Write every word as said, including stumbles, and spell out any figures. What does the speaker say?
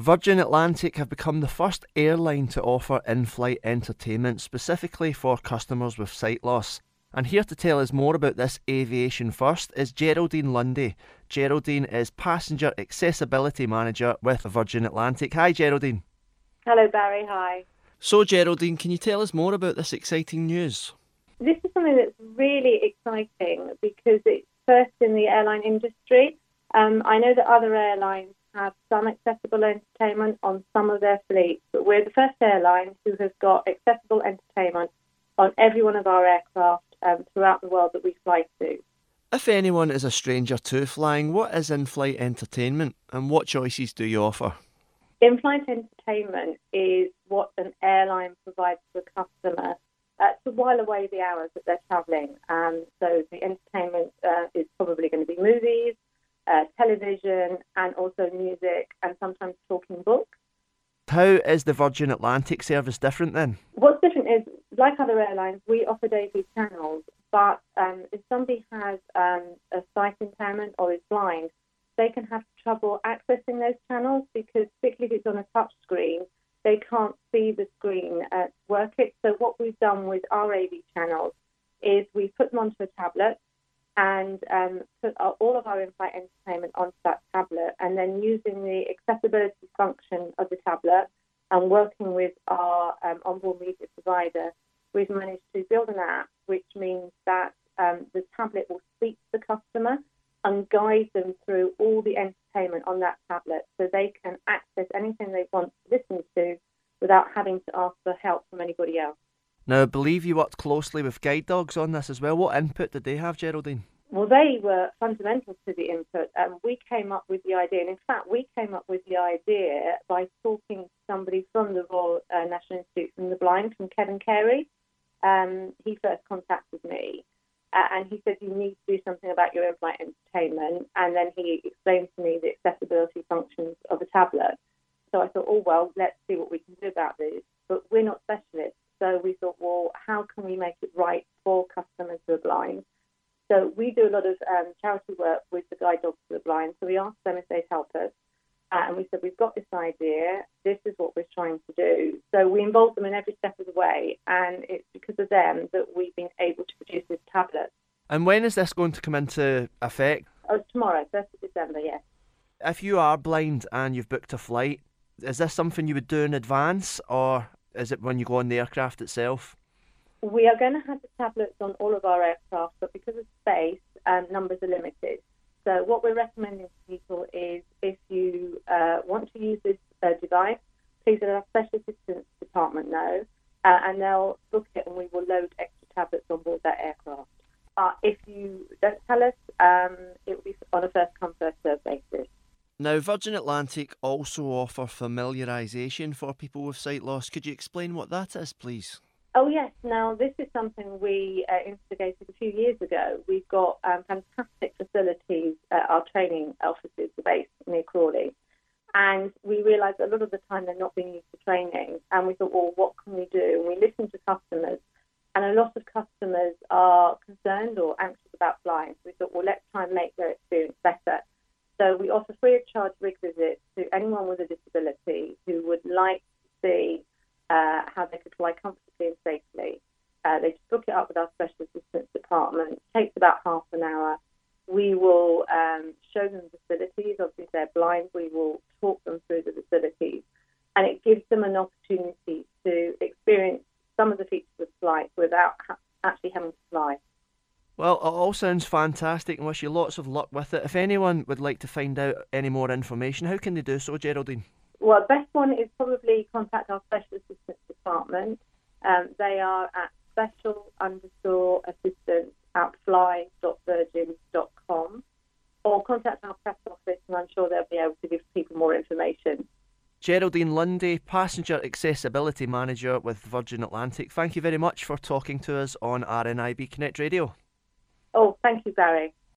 Virgin Atlantic have become the first airline to offer in-flight entertainment specifically for customers with sight loss. And here to tell us more about this aviation first is Geraldine Lundy. Geraldine is Passenger Accessibility Manager with Virgin Atlantic. Hi Geraldine. Hello Barry, hi. So Geraldine, can you tell us more about this exciting news? This is something that's really exciting because it's first in the airline industry. Um, I know that other airlines have some accessible entertainment on some of their fleets, but we're the first airline who has got accessible entertainment on every one of our aircraft um, throughout the world that we fly to. If anyone is a stranger to flying, what is in-flight entertainment and what choices do you offer? In-flight entertainment is what an airline provides to a customer uh, to while away the hours that they're travelling. Um, so the entertainment uh, is probably going to be movies, uh, television, and also music, and sometimes talking books. How is the Virgin Atlantic service different then? What's different is, like other airlines, we offer daisy channels, but um, if somebody has um, a sight impairment or is blind, they can have trouble accessing those channels because, particularly if it's on a touch screen, they can't see the screen uh, work it. So what we've done with our A V channels is we put them onto a tablet and um, put our, all of our in-flight entertainment onto that tablet, and then using the accessibility function of the tablet and working with our um, onboard media provider, we've managed to build an app which means that um, the tablet will speak to the customer and guide them through all the entertainment on that tablet so they can access anything they want to listen to without having to ask for help from anybody else. Now, I believe you worked closely with guide dogs on this as well. What input did they have, Geraldine? Well, they were fundamental to the input. Um, we came up with the idea, and in fact, we came up with the idea by talking to somebody from the Royal uh, National Institute for the Blind, from Kevin Carey. Um, he first contacted me, uh, and he said, you need to do something about your in-flight entertainment. And then he explained to me the accessibility functions of a tablet. So I thought, oh, well, let's see what we can do about this. But we're not specialists. So we thought, well, how can we make it right for customers who are blind? So we do a lot of um, charity work with the guide dogs who are blind. So we asked them if they'd help us. Uh, and we said, we've got this idea. This is what we're trying to do. So we involved them in every step of the way. And it's because of them that we've been able to produce this tablet. And when is this going to come into effect? Oh, it's tomorrow, first of December, yes. If you are blind and you've booked a flight, is this something you would do in advance, or is it when you go on the aircraft itself? We are going to have the tablets on all of our aircraft, but because of space, um, numbers are limited. So what we're recommending to people is if you uh, want to use this uh, device, please let our special assistance department know, uh, and they'll book it and we will load extra tablets on board that aircraft. Uh, if you don't tell us, um, it will be on a first-come, first-served basis. Now, Virgin Atlantic also offer familiarisation for people with sight loss. Could you explain what that is, please? Oh, yes. Now, this is something we uh, instigated a few years ago. We've got um, fantastic facilities at our training offices, the base near Crawley. And we realised a lot of the time they're not being used for training. And we thought, well, what can we do? And we listened to customers. And a lot of customers are concerned or anxious about flying. So we thought, well, let's try and make their experience better. So we offer free of charge rig visits to anyone with a disability who would like to see uh, how they could fly comfortably and safely. Uh, they just book it up with our special assistance department. It takes about half an hour. We will um, show them the facilities. Obviously, if they're blind, we will talk them through the facilities. And it gives them an opportunity to experience some of the features of flight without ha- actually having to fly. Well, it all sounds fantastic and wish you lots of luck with it. If anyone would like to find out any more information, how can they do so, Geraldine? Well, the best one is probably contact our special assistance department. Um, they are at special underscore assistance at fly dot virgin dot com, or contact our press office and I'm sure they'll be able to give people more information. Geraldine Lundy, Passenger Accessibility Manager with Virgin Atlantic. Thank you very much for talking to us on R N I B Connect Radio. Oh, thank you, Barry.